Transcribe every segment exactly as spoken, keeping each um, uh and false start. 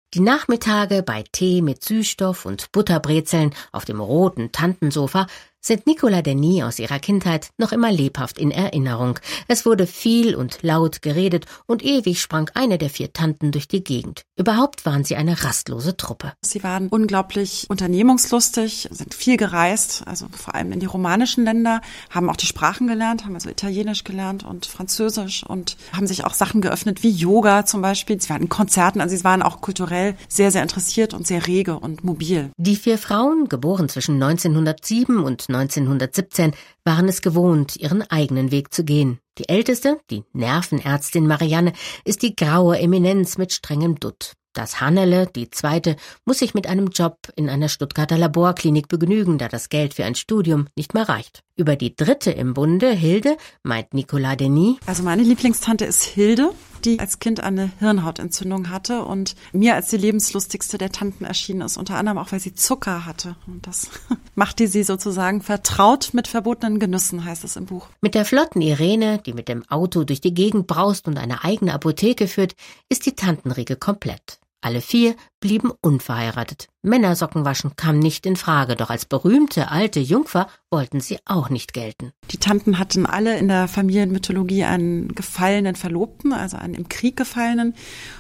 Die Nachmittage bei Tee mit Süßstoff und Butterbrezeln auf dem roten Tantensofa sind Nicolas Denis aus ihrer Kindheit noch immer lebhaft in Erinnerung. Es wurde viel und laut geredet und ewig sprang eine der vier Tanten durch die Gegend. Überhaupt waren sie eine rastlose Truppe. Sie waren unglaublich unternehmungslustig, sind viel gereist, also vor allem in die romanischen Länder, haben auch die Sprachen gelernt, haben also Italienisch gelernt und Französisch und haben sich auch Sachen geöffnet wie Yoga zum Beispiel. Sie waren in Konzerten, also sie waren auch kulturell sehr, sehr interessiert und sehr rege und mobil. Die vier Frauen, geboren zwischen neunzehnhundertsieben und neunzehnhundertsiebzehn, waren es gewohnt, ihren eigenen Weg zu gehen. Die älteste, die Nervenärztin Marianne, ist die graue Eminenz mit strengem Dutt. Das Hannele, die zweite, muss sich mit einem Job in einer Stuttgarter Laborklinik begnügen, da das Geld für ein Studium nicht mehr reicht. Über die dritte im Bunde, Hilde, meint Nicolas Denis: Also meine Lieblingstante ist Hilde, die als Kind eine Hirnhautentzündung hatte und mir als die lebenslustigste der Tanten erschienen ist, unter anderem auch, weil sie Zucker hatte. Und das machte sie sozusagen vertraut mit verbotenen Genüssen, heißt es im Buch. Mit der flotten Irene, die mit dem Auto durch die Gegend braust und eine eigene Apotheke führt, ist die Tantenriege komplett. Alle vier blieben unverheiratet. Männersocken waschen kam nicht in Frage, doch als berühmte alte Jungfer wollten sie auch nicht gelten. Die Tanten hatten alle in der Familienmythologie einen gefallenen Verlobten, also einen im Krieg gefallenen.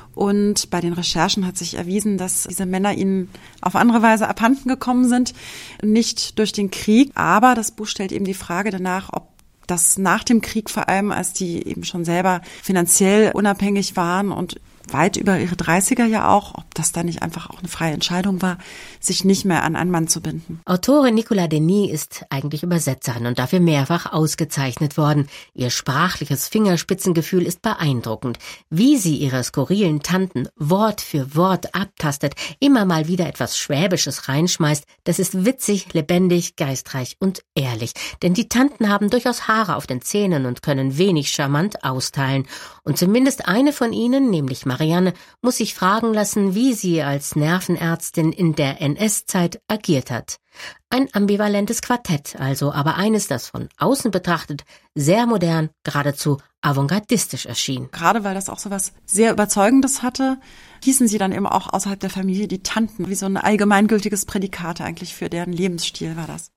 Und bei den Recherchen hat sich erwiesen, dass diese Männer ihnen auf andere Weise abhanden gekommen sind, nicht durch den Krieg. Aber das Buch stellt eben die Frage danach, ob das nach dem Krieg, vor allem als die eben schon selber finanziell unabhängig waren und weit über ihre dreißiger ja auch, ob das dann nicht einfach auch eine freie Entscheidung war, sich nicht mehr an einen Mann zu binden. Autorin Nicolas Denis ist eigentlich Übersetzerin und dafür mehrfach ausgezeichnet worden. Ihr sprachliches Fingerspitzengefühl ist beeindruckend. Wie sie ihre skurrilen Tanten Wort für Wort abtastet, immer mal wieder etwas Schwäbisches reinschmeißt, das ist witzig, lebendig, geistreich und ehrlich. Denn die Tanten haben durchaus Haare auf den Zähnen und können wenig charmant austeilen. Und zumindest eine von ihnen, nämlich Marianne, muss sich fragen lassen, wie sie als Nervenärztin in der N S-Zeit agiert hat. Ein ambivalentes Quartett also, aber eines, das von außen betrachtet sehr modern, geradezu avantgardistisch erschien. Gerade weil das auch so was sehr Überzeugendes hatte, hießen sie dann eben auch außerhalb der Familie die Tanten, wie so ein allgemeingültiges Prädikat eigentlich für deren Lebensstil war das.